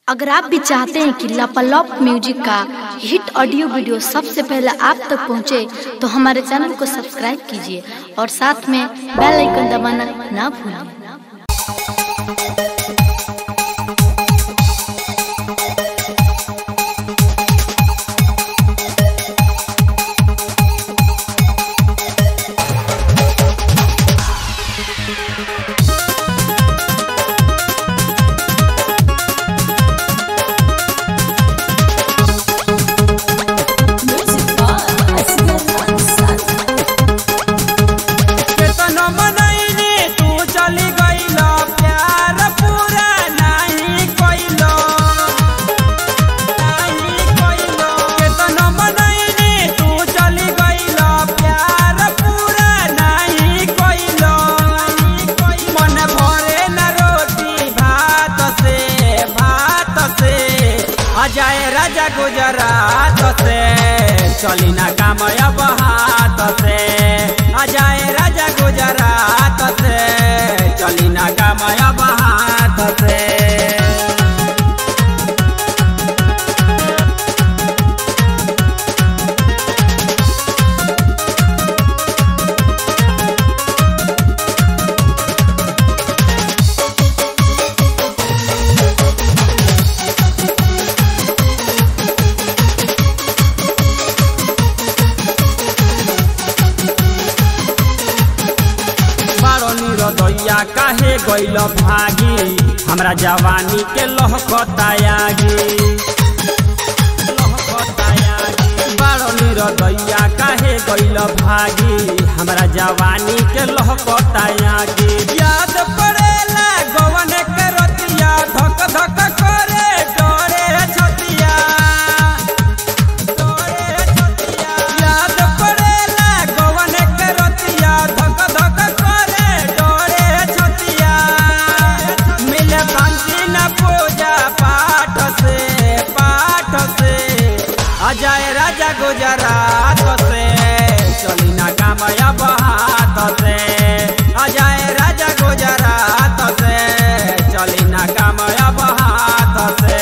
अगर आप भी चाहते हैं कि लापालॉप म्यूजिक का हिट ऑडियो वीडियो सबसे पहले आप तक पहुंचे, तो हमारे चैनल को सब्सक्राइब कीजिए और साथ में बेल आइकन दबाना ना भूलिए। जाए राजा गुजरात से चली ना काम अब हाथ से। आ जाए राजा गुजरात से चली ना काम अब हाथ से। दैया काहे गइल भागी, हमरा जवानी के लहकतायागी। बारो दैया काहे गइल भागी, हमरा जवानी के लहकतायागी। याद पड़ेला गवन के रतिया, धक धक करे डरे छतिया। याद पड़ेला गवन के रतिया, धक धक करे डरे छतिया। मिले शांति न पूजा पाठ से। आ जाए राजा गुजरात से चली ना काम अब हाथ से। आ जाए राजा गुजरात से चली ना काम अब हाथ से।